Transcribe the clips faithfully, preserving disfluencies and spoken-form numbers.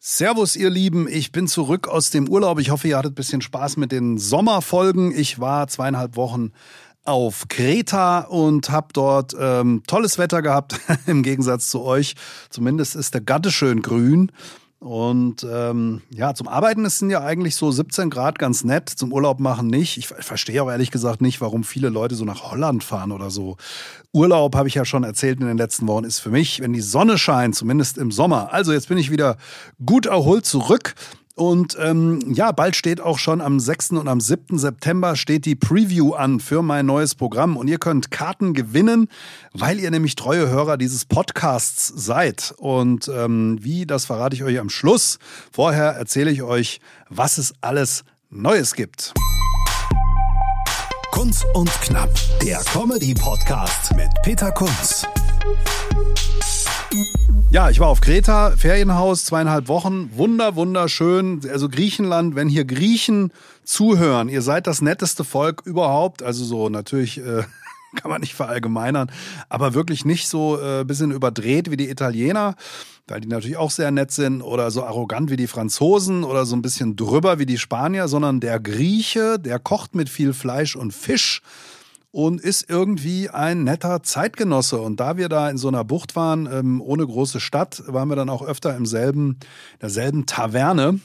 Servus, ihr Lieben, ich bin zurück aus dem Urlaub. Ich hoffe, ihr hattet ein bisschen Spaß mit den Sommerfolgen. Ich war zweieinhalb Wochen auf Kreta und habe dort ähm, tolles Wetter gehabt, im Gegensatz zu euch. Zumindest ist der Gatte schön grün. Und ähm, ja, zum Arbeiten ist es ja eigentlich so siebzehn Grad ganz nett, zum Urlaub machen nicht. Ich verstehe auch ehrlich gesagt nicht, warum viele Leute so nach Holland fahren oder so. Urlaub, habe ich ja schon erzählt in den letzten Wochen, ist für mich, wenn die Sonne scheint, zumindest im Sommer. Also jetzt bin ich wieder gut erholt zurück. Und ähm, ja, bald steht auch schon am sechsten und am siebten September steht die Preview an für mein neues Programm. Und ihr könnt Karten gewinnen, weil ihr nämlich treue Hörer dieses Podcasts seid. Und ähm, wie, das verrate ich euch am Schluss. Vorher erzähle ich euch, was es alles Neues gibt. Kunz und Knapp, der Comedy-Podcast mit Peter Kunz. Ja, ich war auf Kreta, Ferienhaus, zweieinhalb Wochen, wunder, wunderschön. Also Griechenland, wenn hier Griechen zuhören, ihr seid das netteste Volk überhaupt. Also so natürlich äh, kann man nicht verallgemeinern, aber wirklich nicht so äh, bisschen überdreht wie die Italiener, weil die natürlich auch sehr nett sind, oder so arrogant wie die Franzosen oder so ein bisschen drüber wie die Spanier, sondern der Grieche, der kocht mit viel Fleisch und Fisch und ist irgendwie ein netter Zeitgenosse. Und da wir da in so einer Bucht waren, ähm, ohne große Stadt, waren wir dann auch öfter im selben, derselben Taverne.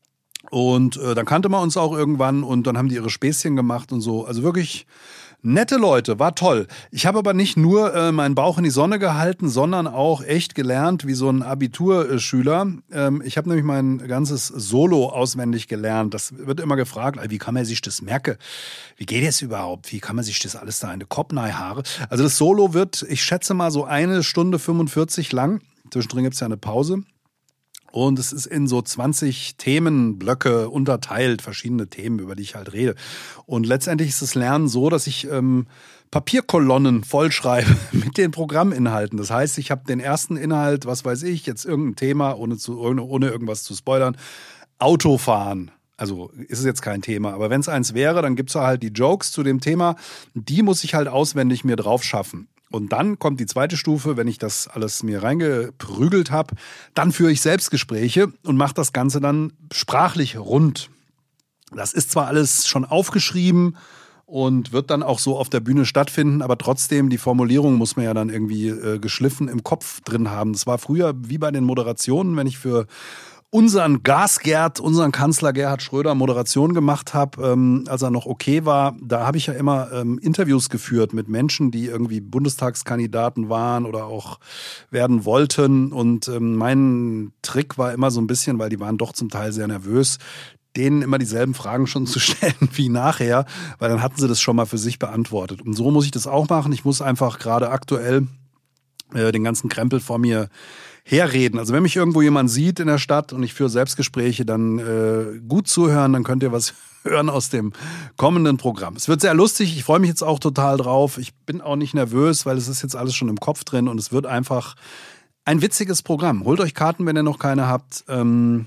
Und äh, dann kannte man uns auch irgendwann und dann haben die ihre Späßchen gemacht und so. Also wirklich nette Leute, war toll. Ich habe aber nicht nur äh, meinen Bauch in die Sonne gehalten, sondern auch echt gelernt wie so ein Abiturschüler. Ähm, ich habe nämlich mein ganzes Solo auswendig gelernt. Das wird immer gefragt, wie kann man sich das merken? Wie geht es überhaupt? Wie kann man sich das alles da in die Kopf haare? Also das Solo wird, ich schätze mal, so eine Stunde fünfundvierzig lang. Zwischendrin gibt es ja eine Pause. Und es ist in so zwanzig Themenblöcke unterteilt, verschiedene Themen, über die ich halt rede. Und letztendlich ist das Lernen so, dass ich ähm, Papierkolonnen vollschreibe mit den Programminhalten. Das heißt, ich habe den ersten Inhalt, was weiß ich, jetzt irgendein Thema, ohne, zu, ohne, ohne irgendwas zu spoilern, Autofahren. Also ist es jetzt kein Thema, aber wenn es eins wäre, dann gibt's halt die Jokes zu dem Thema. Die muss ich halt auswendig mir drauf schaffen. Und dann kommt die zweite Stufe, wenn ich das alles mir reingeprügelt habe, dann führe ich Selbstgespräche und mache das Ganze dann sprachlich rund. Das ist zwar alles schon aufgeschrieben und wird dann auch so auf der Bühne stattfinden, aber trotzdem, die Formulierung muss man ja dann irgendwie äh, geschliffen im Kopf drin haben. Das war früher wie bei den Moderationen, wenn ich für unseren Gasgerd, unseren Kanzler Gerhard Schröder Moderation gemacht habe, ähm, als er noch okay war. Da habe ich ja immer ähm, Interviews geführt mit Menschen, die irgendwie Bundestagskandidaten waren oder auch werden wollten. Und ähm, mein Trick war immer so ein bisschen, weil die waren doch zum Teil sehr nervös, denen immer dieselben Fragen schon zu stellen wie nachher, weil dann hatten sie das schon mal für sich beantwortet. Und so muss ich das auch machen. Ich muss einfach gerade aktuell äh, den ganzen Krempel vor mir herreden. Also wenn mich irgendwo jemand sieht in der Stadt und ich führe Selbstgespräche, dann äh, gut zuhören, dann könnt ihr was hören aus dem kommenden Programm. Es wird sehr lustig, ich freue mich jetzt auch total drauf. Ich bin auch nicht nervös, weil es ist jetzt alles schon im Kopf drin und es wird einfach ein witziges Programm. Holt euch Karten, wenn ihr noch keine habt. Ähm,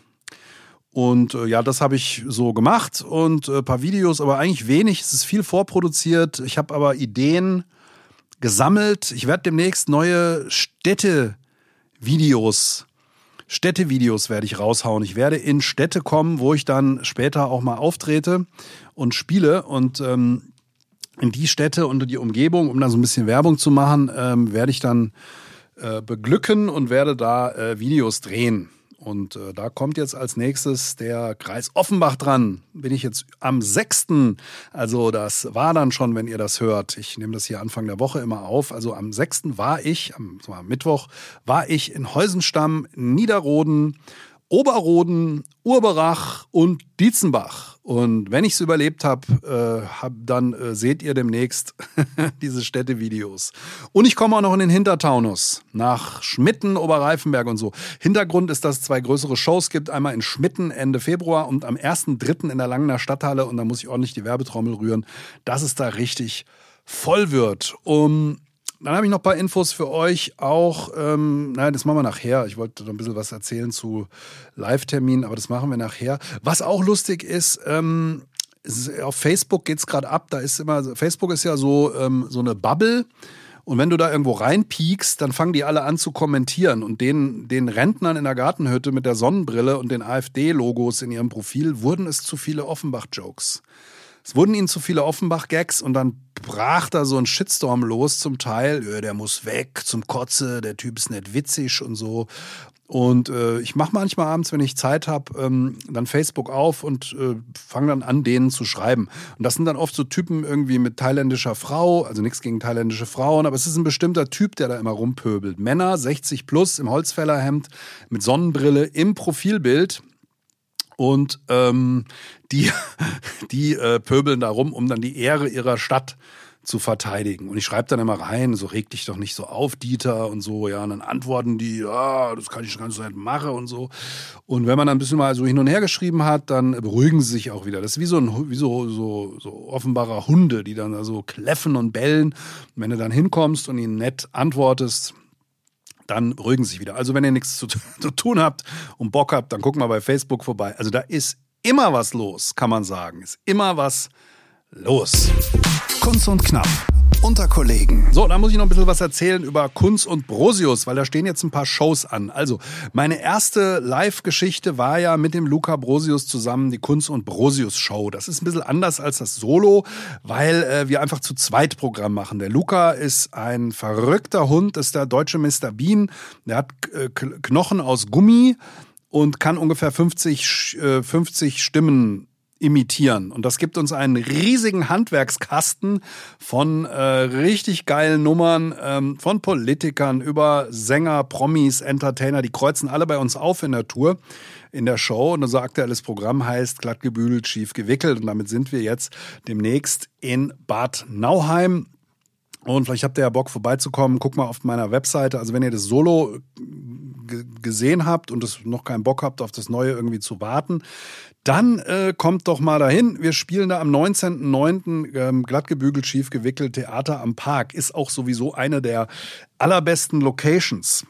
und äh, ja, das habe ich so gemacht und ein äh, paar Videos, aber eigentlich wenig. Es ist viel vorproduziert. Ich habe aber Ideen gesammelt. Ich werde demnächst neue Städte Videos, Städtevideos werde ich raushauen. Ich werde in Städte kommen, wo ich dann später auch mal auftrete und spiele. Und ähm, in die Städte und die Umgebung, um da so ein bisschen Werbung zu machen, ähm, werde ich dann äh, beglücken und werde da äh, Videos drehen. Und äh, da kommt jetzt als nächstes der Kreis Offenbach dran. Bin ich jetzt am sechsten Also das war dann schon, wenn ihr das hört. Ich nehme das hier Anfang der Woche immer auf. Also am sechsten war ich, am, am Mittwoch, war ich in Heusenstamm, Niederroden, Oberroden, Urberach und Dietzenbach. Und wenn ich es überlebt habe, äh, hab, dann äh, seht ihr demnächst diese Städtevideos. Und ich komme auch noch in den Hintertaunus, nach Schmitten, Oberreifenberg und so. Hintergrund ist, dass es zwei größere Shows gibt. Einmal in Schmitten Ende Februar und am ersten dritten in der Langener Stadthalle. Und da muss ich ordentlich die Werbetrommel rühren, dass es da richtig voll wird. Um Dann habe ich noch ein paar Infos für euch auch. Ähm, naja, das machen wir nachher. Ich wollte noch ein bisschen was erzählen zu Live-Terminen, aber das machen wir nachher. Was auch lustig ist, ähm, ist auf Facebook geht's gerade ab. Da ist immer, Facebook ist ja so, ähm, so eine Bubble. Und wenn du da irgendwo reinpiekst, dann fangen die alle an zu kommentieren. Und den, den Rentnern in der Gartenhütte mit der Sonnenbrille und den AfD-Logos in ihrem Profil wurden es zu viele Offenbach-Jokes. Es wurden ihnen zu viele Offenbach-Gags und dann brach da so ein Shitstorm los zum Teil. Ja, der muss weg zum Kotze, der Typ ist nicht witzig und so. Und äh, ich mache manchmal abends, wenn ich Zeit habe, ähm, dann Facebook auf und äh, fange dann an, denen zu schreiben. Und das sind dann oft so Typen irgendwie mit thailändischer Frau, also nichts gegen thailändische Frauen, aber es ist ein bestimmter Typ, der da immer rumpöbelt. Männer, sechzig plus, im Holzfällerhemd, mit Sonnenbrille, im Profilbild. Und ähm, die, die äh, pöbeln da rum, um dann die Ehre ihrer Stadt zu verteidigen. Und ich schreibe dann immer rein, so reg dich doch nicht so auf, Dieter und so, ja, und dann antworten die, ja, das kann ich ganz so nicht machen und so. Und wenn man dann ein bisschen mal so hin und her geschrieben hat, dann beruhigen sie sich auch wieder. Das ist wie so ein, wie so, so, so offenbarer Hunde, die dann da so kläffen und bellen. Und wenn du dann hinkommst und ihnen nett antwortest, dann beruhigen sie sich wieder. Also wenn ihr nichts zu, zu tun habt und Bock habt, dann guckt mal bei Facebook vorbei. Also da ist immer was los, kann man sagen. Ist immer was los. Kunz und Knapp unter Kollegen. So, da muss ich noch ein bisschen was erzählen über Kunz und Brosius, weil da stehen jetzt ein paar Shows an. Also, meine erste Live-Geschichte war ja mit dem Luca Brosius zusammen die Kunz und Brosius Show. Das ist ein bisschen anders als das Solo, weil äh, wir einfach zu zweit Programm machen. Der Luca ist ein verrückter Hund, ist der deutsche Mister Bean. Der hat äh, Knochen aus Gummi und kann ungefähr fünfzig, äh, fünfzig Stimmen imitieren. Und das gibt uns einen riesigen Handwerkskasten von äh, richtig geilen Nummern, ähm, von Politikern über Sänger, Promis, Entertainer. Die kreuzen alle bei uns auf in der Tour, in der Show. Und unser aktuelles Programm heißt Glatt gebügelt, schief gewickelt. Und damit sind wir jetzt demnächst in Bad Nauheim. Und vielleicht habt ihr ja Bock vorbeizukommen. Guckt mal auf meiner Webseite. Also wenn ihr das Solo g- gesehen habt und das noch keinen Bock habt, auf das Neue irgendwie zu warten, dann äh, kommt doch mal dahin. Wir spielen da am neunzehnten neunten Ähm, glatt gebügelt, schief gewickelt, Theater am Park. Ist auch sowieso eine der allerbesten Locations.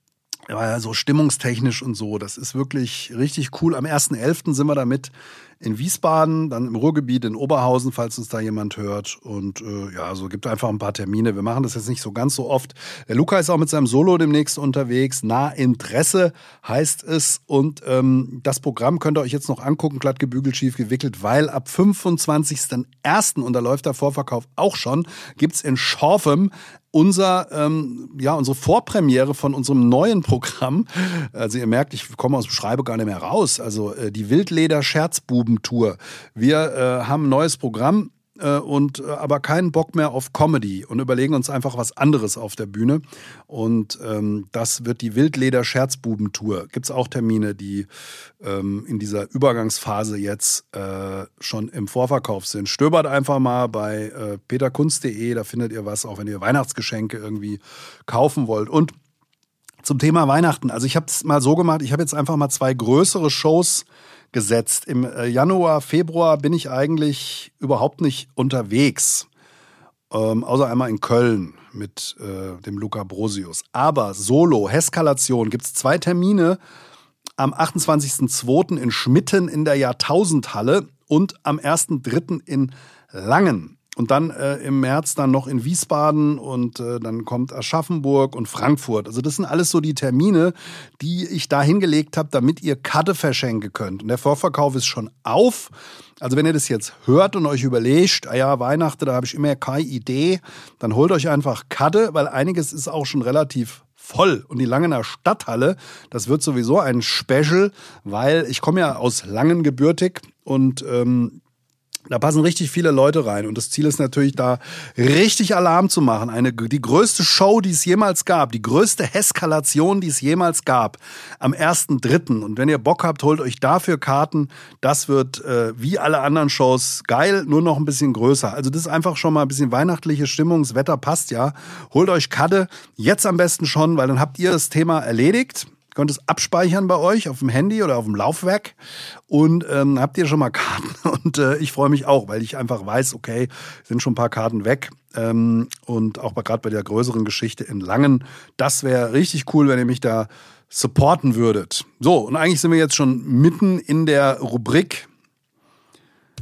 Ja, so stimmungstechnisch und so. Das ist wirklich richtig cool. Am ersten elften sind wir damit in Wiesbaden, dann im Ruhrgebiet in Oberhausen, falls uns da jemand hört. Und äh, ja, so gibt einfach ein paar Termine. Wir machen das jetzt nicht so ganz so oft. Der Luca ist auch mit seinem Solo demnächst unterwegs. Nah Interesse heißt es. Und ähm, das Programm könnt ihr euch jetzt noch angucken, glatt gebügelt, schief gewickelt, weil ab fünfundzwanzigsten ersten und da läuft der Vorverkauf auch schon, gibt's in Schorfem unser, ähm, ja, unsere Vorpremiere von unserem neuen Programm. Also ihr merkt, ich komme aus dem Schreibe gar nicht mehr raus. Also äh, die Wildleder-Scherzbuben-Tour. Wir äh, haben ein neues Programm äh, und äh, aber keinen Bock mehr auf Comedy und überlegen uns einfach was anderes auf der Bühne. Und ähm, das wird die Wildleder-Scherzbuben-Tour. Gibt's auch Termine, die ähm, in dieser Übergangsphase jetzt äh, schon im Vorverkauf sind. Stöbert einfach mal bei äh, peterkunz punkt de, da findet ihr was, auch wenn ihr Weihnachtsgeschenke irgendwie kaufen wollt. Und zum Thema Weihnachten, also ich habe es mal so gemacht, ich habe jetzt einfach mal zwei größere Shows gesetzt. Im Januar, Februar bin ich eigentlich überhaupt nicht unterwegs, ähm, außer einmal in Köln mit äh, dem Luca Brosius. Aber Solo, Heskalation, gibt es zwei Termine am achtundzwanzigsten zweiten in Schmitten in der Jahrtausendhalle und am ersten dritten in Langen. Und dann äh, im März dann noch in Wiesbaden und äh, dann kommt Aschaffenburg und Frankfurt. Also das sind alles so die Termine, die ich da hingelegt habe, damit ihr Karte verschenken könnt. Und der Vorverkauf ist schon auf. Also wenn ihr das jetzt hört und euch überlegt, ah ja, Weihnachten, da habe ich immer keine Idee, dann holt euch einfach Karte, weil einiges ist auch schon relativ voll. Und die Langener Stadthalle, das wird sowieso ein Special, weil ich komme ja aus Langen gebürtig und ähm, da passen richtig viele Leute rein und das Ziel ist natürlich, da richtig Alarm zu machen. Eine, die größte Show, die es jemals gab, die größte Heskalation, die es jemals gab, am ersten dritten Und wenn ihr Bock habt, holt euch dafür Karten. Das wird äh, wie alle anderen Shows geil, nur noch ein bisschen größer. Also das ist einfach schon mal ein bisschen weihnachtliche Stimmung. Das Wetter passt ja. Holt euch Karte, jetzt am besten schon, weil dann habt ihr das Thema erledigt. Ihr könnt es abspeichern bei euch auf dem Handy oder auf dem Laufwerk und ähm, habt ihr schon mal Karten. Und äh, ich freue mich auch, weil ich einfach weiß, okay, sind schon ein paar Karten weg. Ähm, und auch gerade bei der größeren Geschichte in Langen, das wäre richtig cool, wenn ihr mich da supporten würdet. So, und eigentlich sind wir jetzt schon mitten in der Rubrik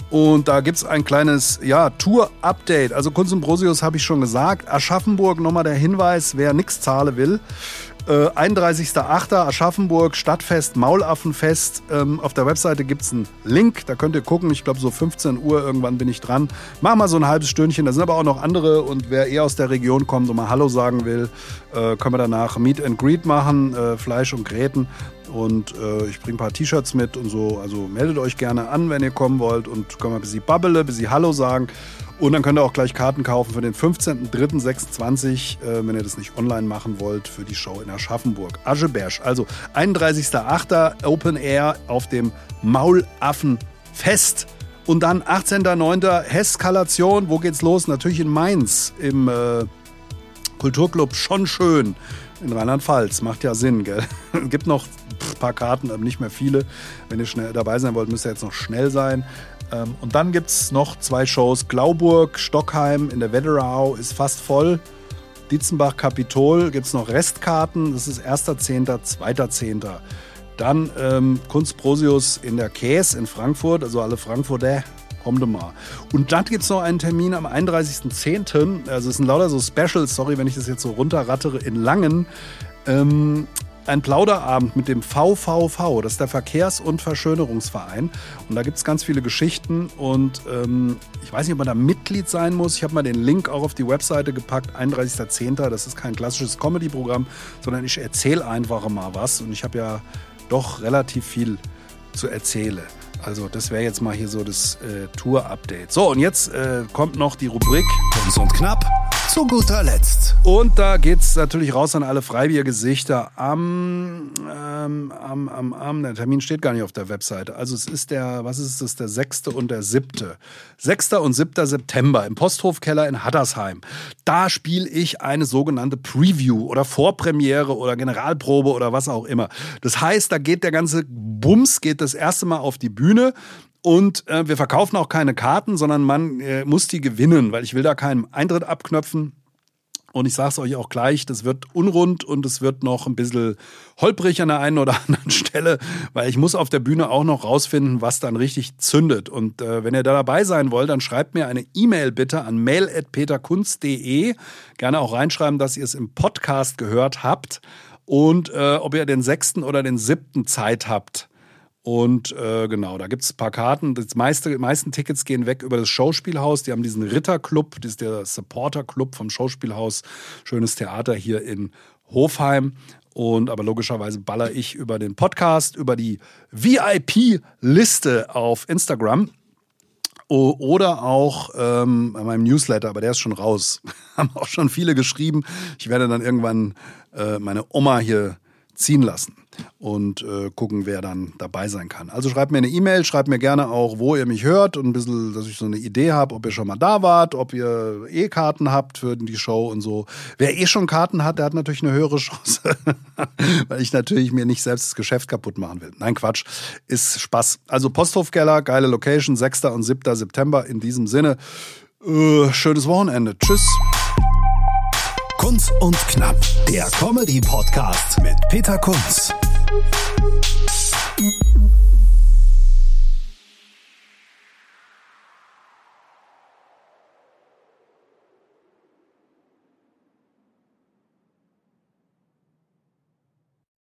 Und da gibt es ein kleines ja, Tour-Update. Also Kunst und Prosius habe ich schon gesagt. Aschaffenburg, nochmal der Hinweis, wer nichts zahlen will. Äh, einunddreißigster achter Aschaffenburg, Stadtfest, Maulaffenfest. Ähm, auf der Webseite gibt es einen Link, da könnt ihr gucken. Ich glaube so fünfzehn Uhr irgendwann bin ich dran. Mach mal so ein halbes Stündchen. Da sind aber auch noch andere. Und wer eher aus der Region kommt und mal Hallo sagen will, äh, können wir danach Meet and Greet machen, äh, Fleisch und Gräten. Und äh, ich bringe ein paar T-Shirts mit und so. Also meldet euch gerne an, wenn ihr kommen wollt. Und können wir ein bisschen babbele, ein bisschen Hallo sagen. Und dann könnt ihr auch gleich Karten kaufen für den fünfzehnten dritten sechsundzwanzig, äh, wenn ihr das nicht online machen wollt, für die Show in Aschaffenburg. Ascheberg. Also einunddreißigster achter Open Air auf dem Maulaffenfest. Und dann achtzehnter neunter Heskalation. Wo geht's los? Natürlich in Mainz im äh, Kulturclub Schon Schön. In Rheinland-Pfalz. Macht ja Sinn, gell? Es gibt noch ein paar Karten, aber nicht mehr viele. Wenn ihr schnell dabei sein wollt, müsst ihr jetzt noch schnell sein. Und dann gibt es noch zwei Shows. Glauburg, Stockheim in der Wetterau ist fast voll. Dietzenbach, Kapitol gibt es noch Restkarten. Das ist erster zehnter, zweiter zehnter Dann ähm, Kunst Prosius in der Käs in Frankfurt. Also alle Frankfurter, kommt mal. Und dann gibt es noch einen Termin am einunddreißigsten zehnten Also es sind lauter so Specials. Sorry, wenn ich das jetzt so runterrattere. In Langen. Ähm, Ein Plauderabend mit dem V V V, das ist der Verkehrs- und Verschönerungsverein. Und da gibt es ganz viele Geschichten und ähm, ich weiß nicht, ob man da Mitglied sein muss. Ich habe mal den Link auch auf die Webseite gepackt, einunddreißigster zehnter Das ist kein klassisches Comedy-Programm, sondern ich erzähle einfach mal was. Und ich habe ja doch relativ viel zu erzählen. Also das wäre jetzt mal hier so das äh, Tour-Update. So, und jetzt äh, kommt noch die Rubrik Kunz und Knapp zu guter Letzt. Und da geht's natürlich raus an alle Freibiergesichter am, ähm, am, am, am, der Termin steht gar nicht auf der Webseite. Also es ist der, was ist das, der sechste und der siebte sechster und siebter September im Posthofkeller in Hattersheim. Da spiele ich eine sogenannte Preview oder Vorpremiere oder Generalprobe oder was auch immer. Das heißt, da geht der ganze Bums, geht das erste Mal auf die Bühne. Und äh, wir verkaufen auch keine Karten, sondern man äh, muss die gewinnen, weil ich will da keinen Eintritt abknöpfen. Und ich sage es euch auch gleich, das wird unrund und es wird noch ein bisschen holprig an der einen oder anderen Stelle, weil ich muss auf der Bühne auch noch rausfinden, was dann richtig zündet. Und äh, wenn ihr da dabei sein wollt, dann schreibt mir eine E-Mail bitte an mail at peterkunz punkt de. Gerne auch reinschreiben, dass ihr es im Podcast gehört habt und äh, ob ihr den sechsten oder den siebten Zeit habt. Und äh, genau, da gibt es ein paar Karten. Die meiste, meisten Tickets gehen weg über das Schauspielhaus. Die haben diesen Ritterclub, das ist der Supporter-Club vom Schauspielhaus. Schönes Theater hier in Hofheim. Und aber logischerweise baller ich über den Podcast, über die V I P-Liste auf Instagram. Oder auch ähm, bei meinem Newsletter, aber der ist schon raus. Haben auch schon viele geschrieben. Ich werde dann irgendwann äh, meine Oma hier ziehen lassen und äh, gucken, wer dann dabei sein kann. Also schreibt mir eine E-Mail, schreibt mir gerne auch, wo ihr mich hört und ein bisschen, dass ich so eine Idee habe, ob ihr schon mal da wart, ob ihr eh Karten habt für die Show und so. Wer eh schon Karten hat, der hat natürlich eine höhere Chance, weil ich natürlich mir nicht selbst das Geschäft kaputt machen will. Nein, Quatsch, ist Spaß. Also Posthofkeller, geile Location, sechster und siebter September in diesem Sinne. Äh, schönes Wochenende. Tschüss. Kunz und Knapp, der Comedy-Podcast mit Peter Kunz.